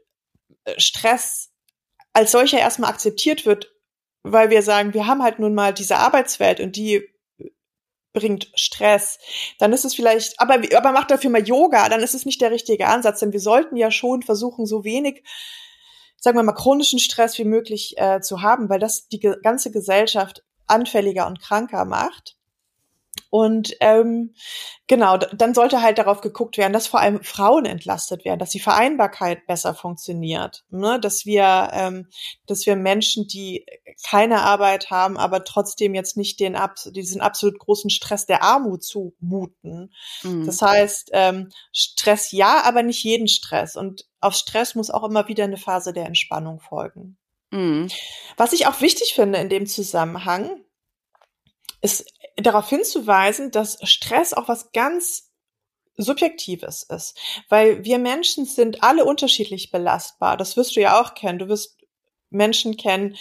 Stress als solcher erstmal akzeptiert wird, weil wir sagen, wir haben halt nun mal diese Arbeitswelt und die bringt Stress, dann ist es vielleicht, aber, aber macht dafür mal Yoga, dann ist es nicht der richtige Ansatz, denn wir sollten ja schon versuchen, so wenig, sagen wir mal, chronischen Stress wie möglich äh, zu haben, weil das die ge- ganze Gesellschaft anfälliger und kranker macht. Und ähm, genau, d- dann sollte halt darauf geguckt werden, dass vor allem Frauen entlastet werden, dass die Vereinbarkeit besser funktioniert, ne? Dass wir, ähm, dass wir Menschen, die keine Arbeit haben, aber trotzdem jetzt nicht den abs- diesen absolut großen Stress der Armut zumuten. Mhm. Das heißt, ähm, Stress ja, aber nicht jeden Stress. Und auf Stress muss auch immer wieder eine Phase der Entspannung folgen. Mhm. Was ich auch wichtig finde in dem Zusammenhang, ist darauf hinzuweisen, dass Stress auch was ganz Subjektives ist. Weil wir Menschen sind alle unterschiedlich belastbar. Das wirst du ja auch kennen. Du wirst Menschen kennen,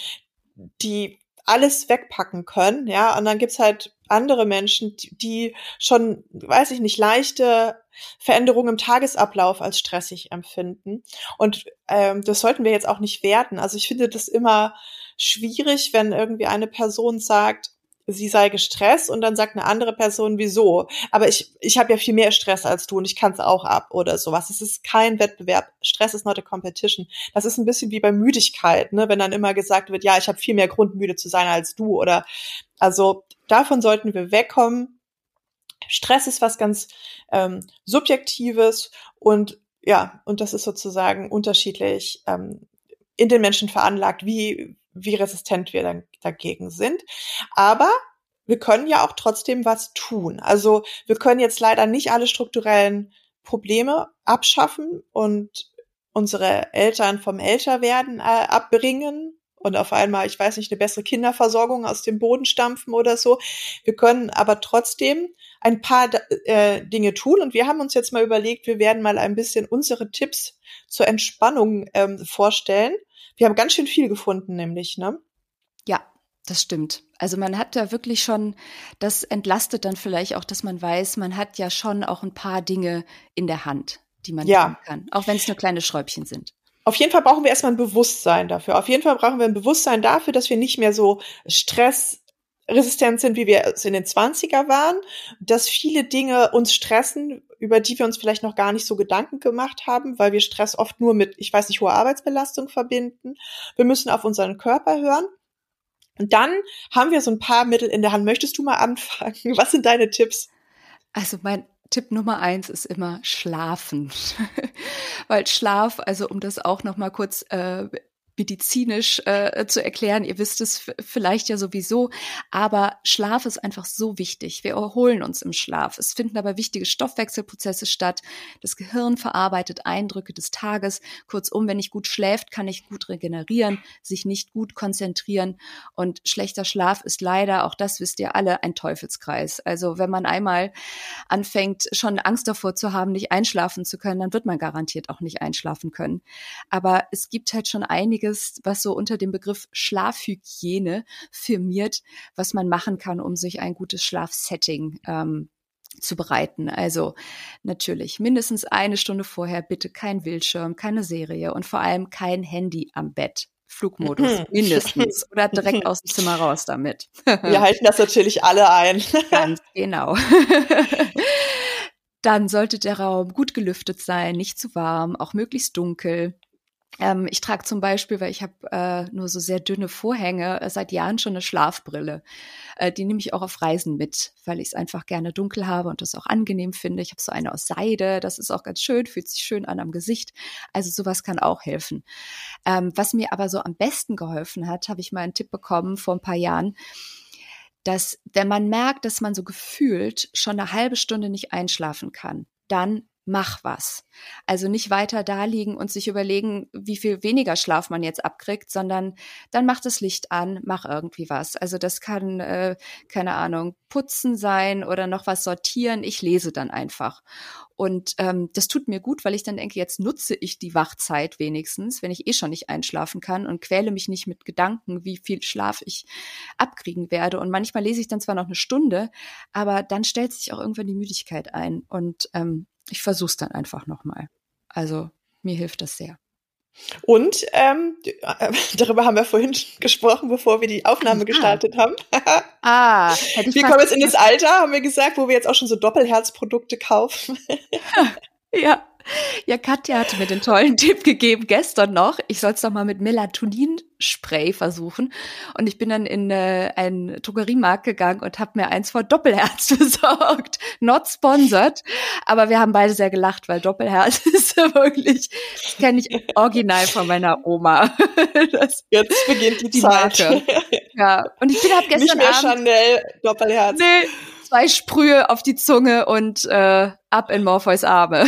die alles wegpacken können, ja, und dann gibt's halt andere Menschen, die, die schon, weiß ich nicht, leichte Veränderungen im Tagesablauf als stressig empfinden. Und ähm, das sollten wir jetzt auch nicht werten. Also ich finde das immer schwierig, wenn irgendwie eine Person sagt, sie sei gestresst und dann sagt eine andere Person, wieso? Aber ich ich habe ja viel mehr Stress als du und ich kann es auch ab oder sowas. Es ist kein Wettbewerb. Stress is not a competition. Das ist ein bisschen wie bei Müdigkeit, ne? Wenn dann immer gesagt wird, ja, ich habe viel mehr Grund, müde zu sein als du. Oder also davon sollten wir wegkommen. Stress ist was ganz ähm, Subjektives und ja, und das ist sozusagen unterschiedlich ähm, in den Menschen veranlagt, wie wie resistent wir dann dagegen sind. Aber wir können ja auch trotzdem was tun. Also wir können jetzt leider nicht alle strukturellen Probleme abschaffen und unsere Eltern vom Älterwerden äh, abbringen und auf einmal, ich weiß nicht, eine bessere Kinderversorgung aus dem Boden stampfen oder so. Wir können aber trotzdem ein paar äh, Dinge tun und wir haben uns jetzt mal überlegt, wir werden mal ein bisschen unsere Tipps zur Entspannung ähm, vorstellen. Wir haben ganz schön viel gefunden, nämlich, ne? Ja, das stimmt. Also man hat da wirklich schon, das entlastet dann vielleicht auch, dass man weiß, man hat ja schon auch ein paar Dinge in der Hand, die man Ja. tun kann, auch wenn es nur kleine Schräubchen sind. Auf jeden Fall brauchen wir erstmal ein Bewusstsein dafür. Auf jeden Fall brauchen wir ein Bewusstsein dafür, dass wir nicht mehr so stressresistent sind, wie wir es in den zwanziger waren, dass viele Dinge uns stressen, über die wir uns vielleicht noch gar nicht so Gedanken gemacht haben, weil wir Stress oft nur mit, ich weiß nicht, hoher Arbeitsbelastung verbinden. Wir müssen auf unseren Körper hören. Und dann haben wir so ein paar Mittel in der Hand. Möchtest du mal anfangen? Was sind deine Tipps? Also mein Tipp Nummer eins ist immer schlafen. Weil Schlaf, also um das auch noch mal kurz äh, medizinisch äh, zu erklären, ihr wisst es f- vielleicht ja sowieso, aber Schlaf ist einfach so wichtig. Wir erholen uns im Schlaf. Es finden aber wichtige Stoffwechselprozesse statt. Das Gehirn verarbeitet Eindrücke des Tages. Kurzum, wenn ich gut schläft, kann ich gut regenerieren, sich nicht gut konzentrieren. Und schlechter Schlaf ist leider, auch das wisst ihr alle, ein Teufelskreis. Also wenn man einmal anfängt, schon Angst davor zu haben, nicht einschlafen zu können, dann wird man garantiert auch nicht einschlafen können. Aber es gibt halt schon einiges, was so unter dem Begriff Schlafhygiene firmiert, was man machen kann, um sich ein gutes Schlafsetting ähm, zu bereiten. Also natürlich mindestens eine Stunde vorher bitte kein Bildschirm, keine Serie und vor allem kein Handy am Bett. Flugmodus mindestens oder direkt aus dem Zimmer raus damit. Wir halten das natürlich alle ein. Ganz genau. Dann sollte der Raum gut gelüftet sein, nicht zu warm, auch möglichst dunkel. Ähm, ich trage zum Beispiel, weil ich habe äh, nur so sehr dünne Vorhänge, äh, seit Jahren schon eine Schlafbrille. Äh, die nehme ich auch auf Reisen mit, weil ich es einfach gerne dunkel habe und das auch angenehm finde. Ich habe so eine aus Seide, das ist auch ganz schön, fühlt sich schön an am Gesicht. Also sowas kann auch helfen. Ähm, was mir aber so am besten geholfen hat, habe ich mal einen Tipp bekommen vor ein paar Jahren, dass wenn man merkt, dass man so gefühlt schon eine halbe Stunde nicht einschlafen kann, dann mach was. Also nicht weiter da liegen und sich überlegen, wie viel weniger Schlaf man jetzt abkriegt, sondern dann mach das Licht an, mach irgendwie was. Also das kann, äh, keine Ahnung, putzen sein oder noch was sortieren. Ich lese dann einfach. Und ähm, das tut mir gut, weil ich dann denke, jetzt nutze ich die Wachzeit wenigstens, wenn ich eh schon nicht einschlafen kann und quäle mich nicht mit Gedanken, wie viel Schlaf ich abkriegen werde. Und manchmal lese ich dann zwar noch eine Stunde, aber dann stellt sich auch irgendwann die Müdigkeit ein. Und ähm, ich versuche es dann einfach nochmal. Also mir hilft das sehr. Und ähm, darüber haben wir vorhin gesprochen, bevor wir die Aufnahme ah. gestartet haben. ah, hätte ich wir kommen jetzt in das Alter, haben wir gesagt, wo wir jetzt auch schon so Doppelherzprodukte kaufen. ja. Ja, Katja hatte mir den tollen Tipp gegeben, gestern noch, ich soll es doch mal mit Melatonin-Spray versuchen. Und ich bin dann in äh, einen Drogeriemarkt gegangen und habe mir eins vor Doppelherz besorgt. Not sponsored, aber wir haben beide sehr gelacht, weil Doppelherz ist ja wirklich, das kenne ich original von meiner Oma. Das, Jetzt beginnt die, die Zeit. Marke. Ja, und ich bin hab gestern Nicht mehr Abend, Chanel, Doppelherz. Nee, zwei Sprühe auf die Zunge und äh, ab in Morpheus Arme.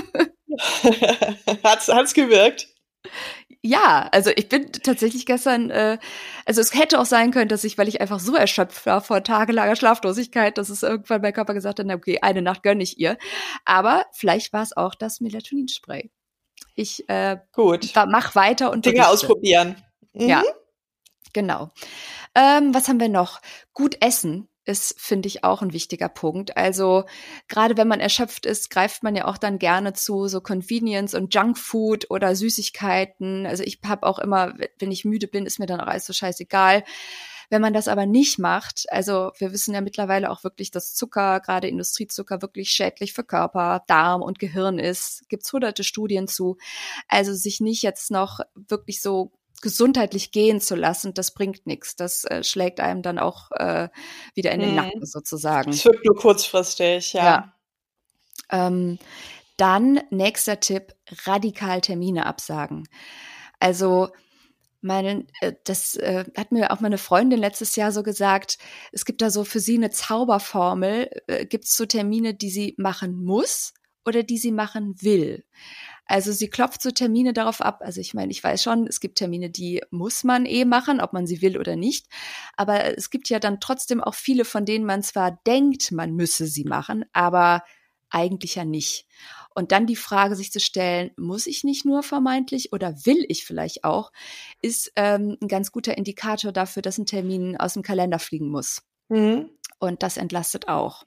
hat's, hat's gewirkt? Ja, also ich bin tatsächlich gestern, äh, also es hätte auch sein können, dass ich, weil ich einfach so erschöpft war vor tagelanger Schlaflosigkeit, dass es irgendwann mein Körper gesagt hat, na okay, eine Nacht gönne ich ihr. Aber vielleicht war es auch das Melatonin-Spray. Ich äh, Gut. mach weiter und Dinge berichte. ausprobieren. Mhm. Ja, genau. Ähm, was haben wir noch? Gut essen ist, finde ich, auch ein wichtiger Punkt. Also gerade wenn man erschöpft ist, greift man ja auch dann gerne zu so Convenience und Junkfood oder Süßigkeiten. Also ich habe auch immer, wenn ich müde bin, ist mir dann auch alles so scheißegal. Wenn man das aber nicht macht, also wir wissen ja mittlerweile auch wirklich, dass Zucker, gerade Industriezucker, wirklich schädlich für Körper, Darm und Gehirn ist. Gibt's hunderte Studien zu. Also sich nicht jetzt noch wirklich so gesundheitlich gehen zu lassen, das bringt nichts. Das äh, schlägt einem dann auch äh, wieder in den hm. Nacken sozusagen. Es wirkt nur kurzfristig, ja. ja. Ähm, dann nächster Tipp, radikal Termine absagen. Also meine, äh, das äh, hat mir auch meine Freundin letztes Jahr so gesagt, es gibt da so für sie eine Zauberformel, äh, gibt es so Termine, die sie machen muss oder die sie machen will. Also sie klopft so Termine darauf ab. Also ich meine, ich weiß schon, es gibt Termine, die muss man eh machen, ob man sie will oder nicht. Aber es gibt ja dann trotzdem auch viele, von denen man zwar denkt, man müsse sie machen, aber eigentlich ja nicht. Und dann die Frage sich zu stellen, muss ich nicht nur vermeintlich oder will ich vielleicht auch, ist ähm, ein ganz guter Indikator dafür, dass ein Termin aus dem Kalender fliegen muss. Mhm. Und das entlastet auch.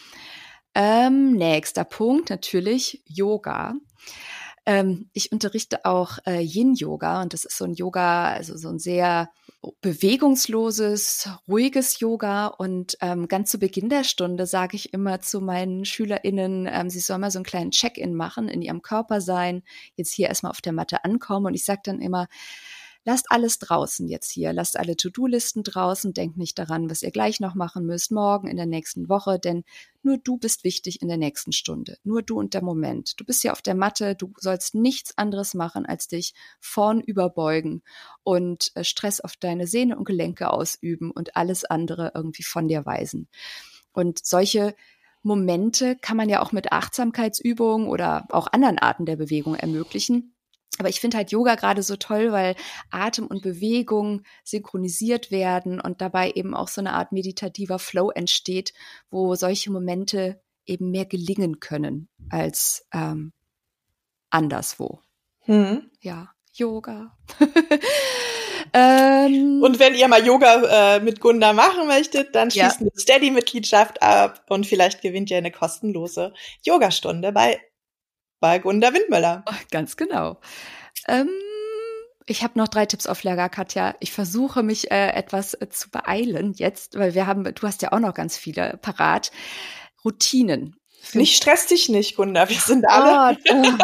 Ähm, nächster Punkt, natürlich Yoga. Ähm, ich unterrichte auch äh, Yin-Yoga und das ist so ein Yoga, also so ein sehr bewegungsloses, ruhiges Yoga und ähm, ganz zu Beginn der Stunde sage ich immer zu meinen SchülerInnen, ähm, sie sollen mal so einen kleinen Check-in machen, in ihrem Körper sein, jetzt hier erstmal auf der Matte ankommen und ich sage dann immer, lasst alles draußen jetzt hier, lasst alle To-Do-Listen draußen, denkt nicht daran, was ihr gleich noch machen müsst, morgen, in der nächsten Woche, denn nur du bist wichtig in der nächsten Stunde, nur du und der Moment. Du bist hier auf der Matte, du sollst nichts anderes machen, als dich vorn überbeugen und äh, Stress auf deine Sehne und Gelenke ausüben und alles andere irgendwie von dir weisen. Und solche Momente kann man ja auch mit Achtsamkeitsübungen oder auch anderen Arten der Bewegung ermöglichen. Aber ich finde halt Yoga gerade so toll, weil Atem und Bewegung synchronisiert werden und dabei eben auch so eine Art meditativer Flow entsteht, wo solche Momente eben mehr gelingen können als ähm, anderswo. Hm. Ja, Yoga. ähm, und wenn ihr mal Yoga äh, mit Gunda machen möchtet, dann schließt ja. eine Steady-Mitgliedschaft ab und vielleicht gewinnt ihr eine kostenlose Yogastunde bei bei Gunda Windmöller. Ganz genau. Ähm, ich habe noch drei Tipps auf Lager, Katja. Ich versuche mich äh, etwas äh, zu beeilen jetzt, weil wir haben, du hast ja auch noch ganz viele parat. Routinen. Nicht stress dich nicht, Gunda. Wir sind alle. Oh, oh.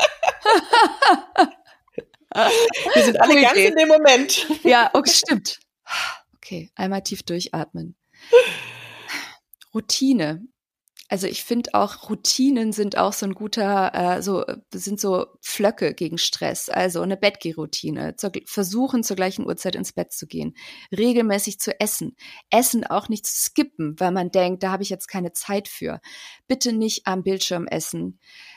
wir sind alle okay. ganz in dem Moment. Ja, okay, stimmt. Okay, einmal tief durchatmen. Routine. Also ich finde auch, Routinen sind auch so ein guter, äh, so sind so Pflöcke gegen Stress. Also eine Bettgehroutine, zur, versuchen zur gleichen Uhrzeit ins Bett zu gehen, regelmäßig zu essen. Essen auch nicht zu skippen, weil man denkt, da habe ich jetzt keine Zeit für. Bitte nicht am Bildschirm essen.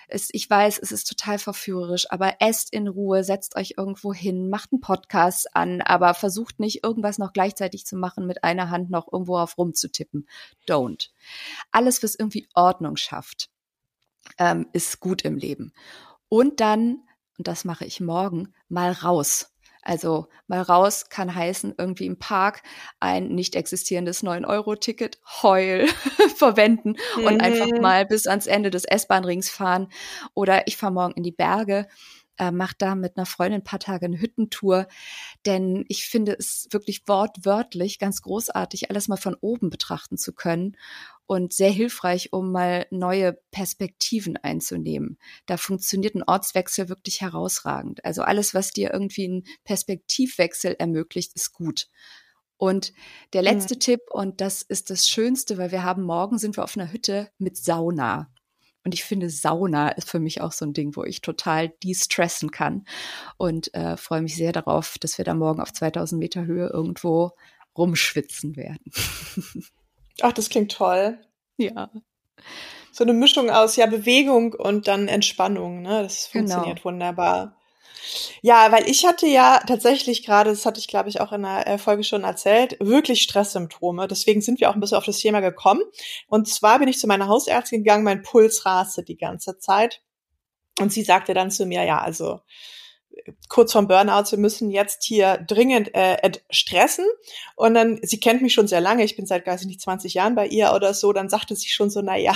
es, ich weiß, es ist total verführerisch, aber esst in Ruhe, setzt euch irgendwo hin, macht einen Podcast an, aber versucht nicht, irgendwas noch gleichzeitig zu machen, mit einer Hand noch irgendwo auf rumzutippen. Don't. Alles, was irgendwie Ordnung schafft, ähm, ist gut im Leben. Und dann, und das mache ich morgen, mal raus. Also mal raus kann heißen, irgendwie im Park ein nicht existierendes neun Euro Ticket heul verwenden mhm. und einfach mal bis ans Ende des S-Bahn-Rings fahren. Oder ich fahre morgen in die Berge, äh, mache da mit einer Freundin ein paar Tage eine Hüttentour. Denn ich finde es wirklich wortwörtlich ganz großartig, alles mal von oben betrachten zu können. Und sehr hilfreich, um mal neue Perspektiven einzunehmen. Da funktioniert ein Ortswechsel wirklich herausragend. Also alles, was dir irgendwie einen Perspektivwechsel ermöglicht, ist gut. Und der letzte mhm. Tipp, und das ist das Schönste, weil wir haben morgen, sind wir auf einer Hütte mit Sauna. Und ich finde, Sauna ist für mich auch so ein Ding, wo ich total de-stressen kann. Und äh, freue mich sehr darauf, dass wir da morgen auf zweitausend Meter Höhe irgendwo rumschwitzen werden. Ach, das klingt toll. Ja. So eine Mischung aus ja Bewegung und dann Entspannung, ne? Das funktioniert genau. wunderbar. Ja, weil ich hatte ja tatsächlich gerade, das hatte ich glaube ich auch in der Folge schon erzählt, wirklich Stresssymptome. Deswegen sind wir auch ein bisschen auf das Thema gekommen. Und zwar bin ich zu meiner Hausärztin gegangen, mein Puls raste die ganze Zeit. Und sie sagte dann zu mir, ja, also kurz vorm Burnout, wir müssen jetzt hier dringend äh, entstressen. Und dann, sie kennt mich schon sehr lange, ich bin seit, weiß ich nicht, zwanzig Jahren bei ihr oder so, dann sagte sie schon so, na ja,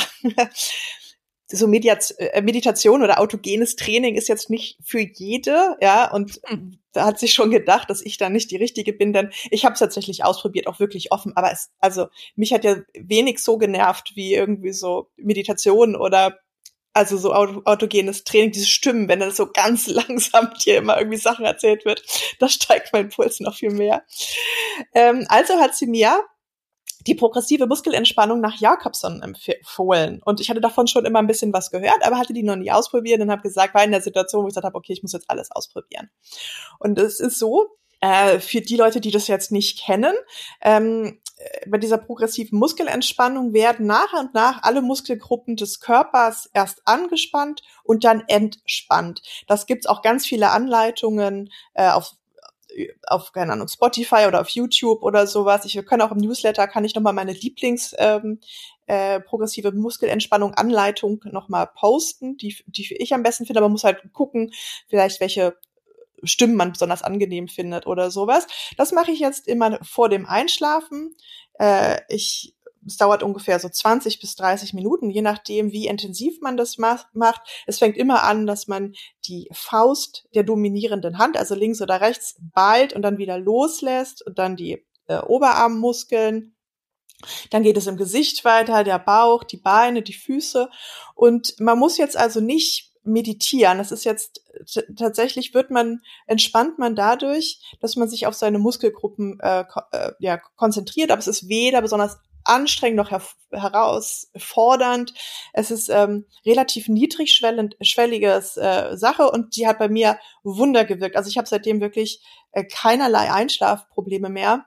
so Mediaz- äh, Meditation oder autogenes Training ist jetzt nicht für jede, ja, und hm. da hat sie schon gedacht, dass ich da nicht die Richtige bin, denn ich habe es tatsächlich ausprobiert, auch wirklich offen, aber es, also mich hat ja wenig so genervt wie irgendwie so Meditation oder also so autogenes Training, diese Stimmen, wenn das so ganz langsam dir immer irgendwie Sachen erzählt wird, da steigt mein Puls noch viel mehr. Ähm, also hat sie mir die progressive Muskelentspannung nach Jacobson empfohlen. Und ich hatte davon schon immer ein bisschen was gehört, aber hatte die noch nie ausprobiert und habe gesagt, war in der Situation, wo ich gesagt habe, okay, ich muss jetzt alles ausprobieren. Und es ist so, äh, für die Leute, die das jetzt nicht kennen, ähm, bei dieser progressiven Muskelentspannung werden nach und nach alle Muskelgruppen des Körpers erst angespannt und dann entspannt. Das gibt's auch ganz viele Anleitungen äh, auf auf, keine Ahnung, Spotify oder auf YouTube oder sowas. Ich kann auch im Newsletter, kann ich nochmal meine Lieblings ähm, äh, progressive Muskelentspannung Anleitung nochmal posten, die, die ich am besten finde, aber man muss halt gucken, vielleicht welche Stimmen man besonders angenehm findet oder sowas. Das mache ich jetzt immer vor dem Einschlafen. Äh, ich Es dauert ungefähr so zwanzig bis dreißig Minuten, je nachdem, wie intensiv man das macht. Es fängt immer an, dass man die Faust der dominierenden Hand, also links oder rechts, ballt und dann wieder loslässt und dann die äh, Oberarmmuskeln. Dann geht es im Gesicht weiter, der Bauch, die Beine, die Füße. Und man muss jetzt also nicht meditieren. Das ist jetzt t- tatsächlich wird man entspannt man dadurch, dass man sich auf seine Muskelgruppen äh, ko- äh, ja konzentriert. Aber es ist weder besonders anstrengend noch her- herausfordernd. Es ist ähm, relativ niedrigschwelliges äh, Sache und die hat bei mir Wunder gewirkt. Also ich habe seitdem wirklich äh, keinerlei Einschlafprobleme mehr.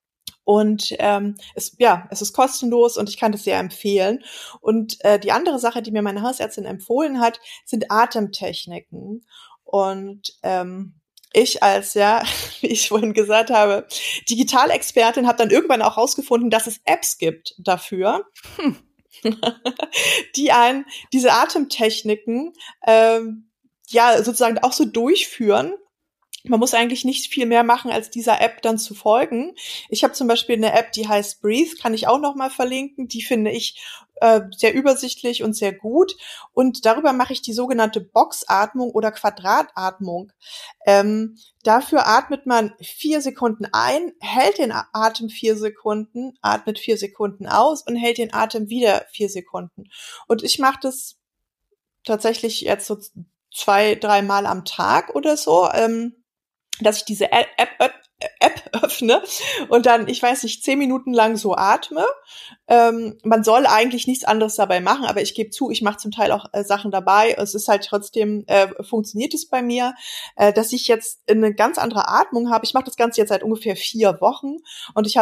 Und ähm, es, ja, es ist kostenlos und ich kann das sehr empfehlen. Und äh, die andere Sache, die mir meine Hausärztin empfohlen hat, sind Atemtechniken. Und ähm, ich als, ja, wie ich vorhin gesagt habe, Digitalexpertin habe dann irgendwann auch rausgefunden, dass es Apps gibt dafür, hm. die einen diese Atemtechniken ähm, ja sozusagen auch so durchführen. Man muss eigentlich nicht viel mehr machen, als dieser App dann zu folgen. Ich habe zum Beispiel eine App, die heißt Breathe, kann ich auch noch mal verlinken. Die finde ich äh, sehr übersichtlich und sehr gut. Und darüber mache ich die sogenannte Boxatmung oder Quadratatmung. Ähm, dafür atmet man vier Sekunden ein, hält den Atem vier Sekunden, atmet vier Sekunden aus und hält den Atem wieder vier Sekunden. Und ich mache das tatsächlich jetzt so zwei, drei Mal am Tag oder so. Ähm, dass ich diese App, App, App öffne und dann, ich weiß nicht, zehn Minuten lang so atme. Ähm, man soll eigentlich nichts anderes dabei machen, aber ich gebe zu, ich mache zum Teil auch äh, Sachen dabei. Es ist halt trotzdem, äh, funktioniert es bei mir, äh, dass ich jetzt eine ganz andere Atmung habe. Ich mache das Ganze jetzt seit ungefähr vier Wochen und ich habe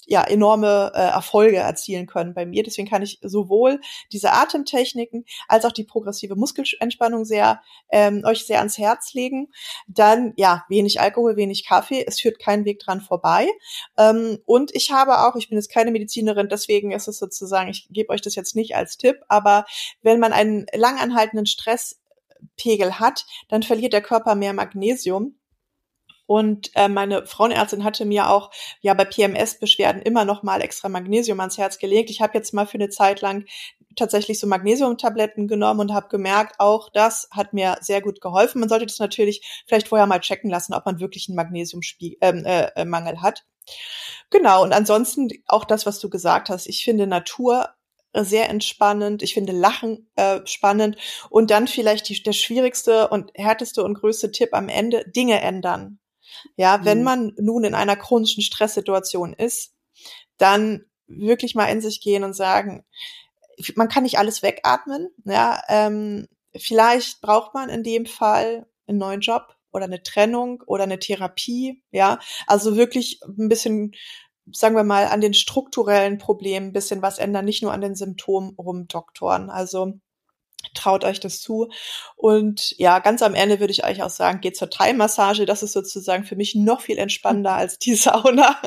ja enorme äh, Erfolge erzielen können bei mir. Deswegen kann ich sowohl diese Atemtechniken als auch die progressive Muskelentspannung sehr ähm, euch sehr ans Herz legen. Dann ja wenig Alkohol, wenig Kaffee. Es führt kein Weg dran vorbei. Ähm, und ich habe auch, ich bin jetzt keine Medizinerin, deswegen ist es sozusagen, ich gebe euch das jetzt nicht als Tipp, aber wenn man einen langanhaltenden Stresspegel hat, dann verliert der Körper mehr Magnesium. Und äh, meine Frauenärztin hatte mir auch ja bei P M S-Beschwerden immer noch mal extra Magnesium ans Herz gelegt. Ich habe jetzt mal für eine Zeit lang tatsächlich so Magnesiumtabletten genommen und habe gemerkt, auch das hat mir sehr gut geholfen. Man sollte das natürlich vielleicht vorher mal checken lassen, ob man wirklich einen Magnesiummangel äh, äh, hat. Genau, und ansonsten auch das, was du gesagt hast. Ich finde Natur sehr entspannend. Ich finde Lachen äh, spannend. Und dann vielleicht die, der schwierigste und härteste und größte Tipp am Ende, Dinge ändern. Ja, wenn man nun in einer chronischen Stresssituation ist, dann wirklich mal in sich gehen und sagen, man kann nicht alles wegatmen. Ja, ähm, vielleicht braucht man in dem Fall einen neuen Job oder eine Trennung oder eine Therapie. Ja, also wirklich ein bisschen, sagen wir mal, an den strukturellen Problemen ein bisschen was ändern, nicht nur an den Symptomen rumdoktoren. Also traut euch das zu. Und ja, ganz am Ende würde ich euch auch sagen, geht zur Thai-Massage. Das ist sozusagen für mich noch viel entspannender als die Sauna.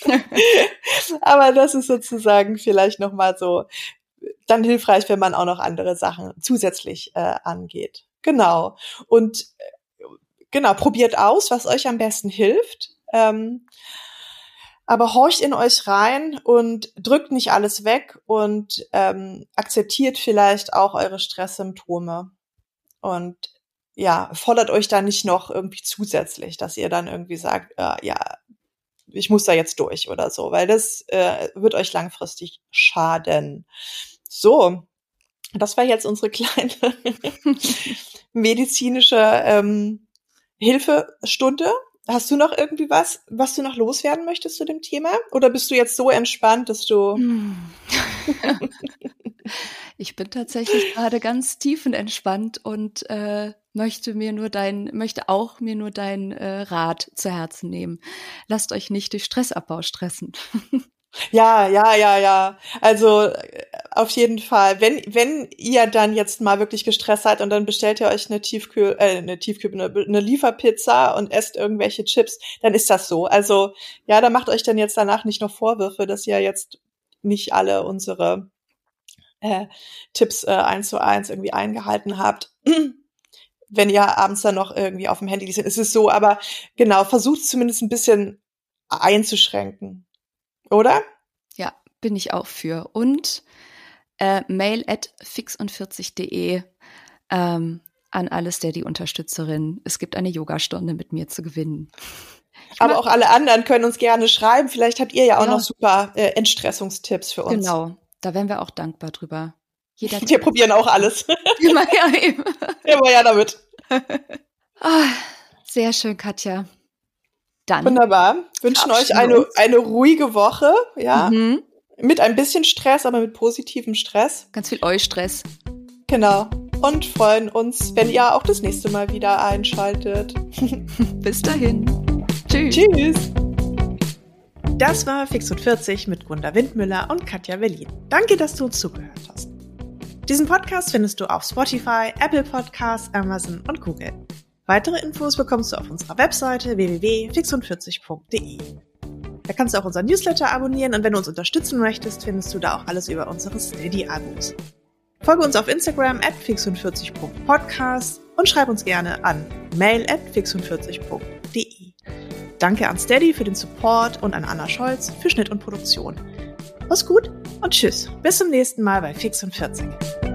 Aber das ist sozusagen vielleicht nochmal so dann hilfreich, wenn man auch noch andere Sachen zusätzlich äh, angeht. Genau. Und äh, genau, probiert aus, was euch am besten hilft. Ähm, Aber horcht in euch rein und drückt nicht alles weg und ähm, akzeptiert vielleicht auch eure Stresssymptome. Und ja, fordert euch da nicht noch irgendwie zusätzlich, dass ihr dann irgendwie sagt, äh, ja, ich muss da jetzt durch oder so, weil das äh, wird euch langfristig schaden. So, das war jetzt unsere kleine medizinische ähm, Hilfestunde. Hast du noch irgendwie was, was du noch loswerden möchtest zu dem Thema? Oder bist du jetzt so entspannt, dass du... Ich bin tatsächlich gerade ganz tiefenentspannt und äh, möchte mir nur dein, möchte auch mir nur deinen äh, Rat zu Herzen nehmen. Lasst euch nicht durch Stressabbau stressen. Ja, ja, ja, ja. Also auf jeden Fall. Wenn wenn ihr dann jetzt mal wirklich gestresst seid und dann bestellt ihr euch eine Tiefkühl, äh, eine Tiefkühl, eine, eine Lieferpizza und esst irgendwelche Chips, dann ist das so. Also ja, da macht euch dann jetzt danach nicht noch Vorwürfe, dass ihr jetzt nicht alle unsere äh, Tipps äh, eins zu eins irgendwie eingehalten habt. Wenn ihr abends dann noch irgendwie auf dem Handy seid, ist es so. Aber genau, versucht zumindest ein bisschen einzuschränken. Oder? Ja, bin ich auch für. Und äh, mail at fixundvierzig punkt de ähm, an alle Steady-Unterstützerinnen. Es gibt eine Yogastunde mit mir zu gewinnen. Ich Aber auch alle anderen können uns gerne schreiben. Vielleicht habt ihr ja auch ja. noch super äh, Entstressungstipps für uns. Genau, da wären wir auch dankbar drüber. Jeder wir probieren auch alles. Immer ja, eben. Immer ja damit. Oh, sehr schön, Katja. Dann wunderbar. Wünschen euch eine, eine ruhige Woche, ja. Mhm. Mit ein bisschen Stress, aber mit positivem Stress. Ganz viel Eustress. Genau. Und freuen uns, wenn ihr auch das nächste Mal wieder einschaltet. Bis dahin. Tschüss. Tschüss. Das war Fix und vierzig mit Gunda Windmüller und Katja Berlin. Danke, dass du uns zugehört hast. Diesen Podcast findest du auf Spotify, Apple Podcasts, Amazon und Google. Weitere Infos bekommst du auf unserer Webseite w w w punkt fixundvierzig punkt de. Da kannst du auch unseren Newsletter abonnieren und wenn du uns unterstützen möchtest, findest du da auch alles über unsere Steady-Abos. Folge uns auf Instagram at fixundvierzig punkt podcast und schreib uns gerne an mail at fixundvierzig punkt de. Danke an Steady für den Support und an Anna Scholz für Schnitt und Produktion. Mach's gut und tschüss. Bis zum nächsten Mal bei Fix und vierzig.